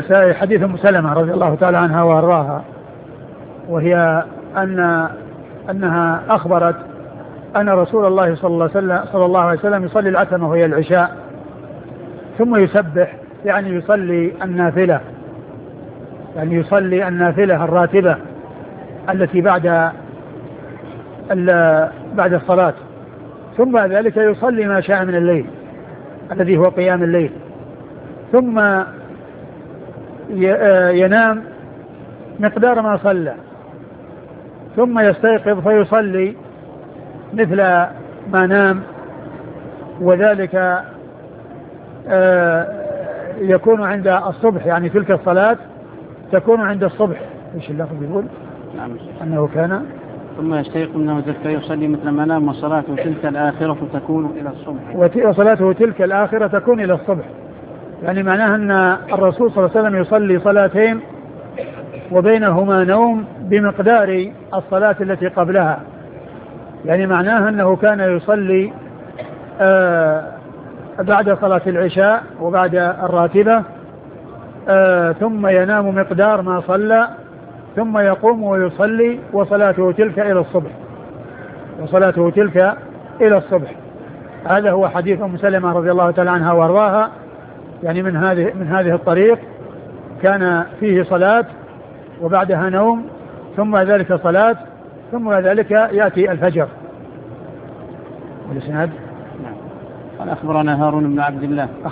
النسائي حديث أم سلمة رضي الله تعالى عنها وأرضاها، وهي أنها أخبرت أن رسول الله صلى الله عليه وسلم يصلي العتمة وهي العشاء ثم يسبح، يعني يصلي النافلة، يعني يصلي النافلة الراتبة التي بعد الصلاة، ثم بعد ذلك يصلي ما شاء من الليل الذي هو قيام الليل، ثم ينام مقدار ما صلى، ثم يستيقظ فيصلي مثل ما نام، وذلك يكون عند الصبح، يعني تلك الصلاة تكون عند الصبح. ايش اللفظ يقول؟ نعم. أنه كان ثم يستيقظ منه فيصلي مثل ما نام، وصلاته تلك الآخرة تكون إلى الصبح. وصلاته تلك الآخرة تكون إلى الصبح، يعني معناها أن الرسول صلى الله عليه وسلم يصلي صلاتين وبينهما نوم بمقدار الصلاة التي قبلها، يعني معناها أنه كان يصلي بعد صلاة العشاء وبعد الراتبة، ثم ينام مقدار ما صلى، ثم يقوم ويصلي، وصلاته تلك إلى الصبح، وصلاته تلك إلى الصبح. هذا هو حديث أم سلمة رضي الله تعالى عنها وارضاها، يعني من هذه الطريق كان فيه صلاة وبعدها نوم، ثم ذلك صلاة، ثم ذلك يأتي الفجر. والإسناد قال أخبرنا هارون بن عبد الله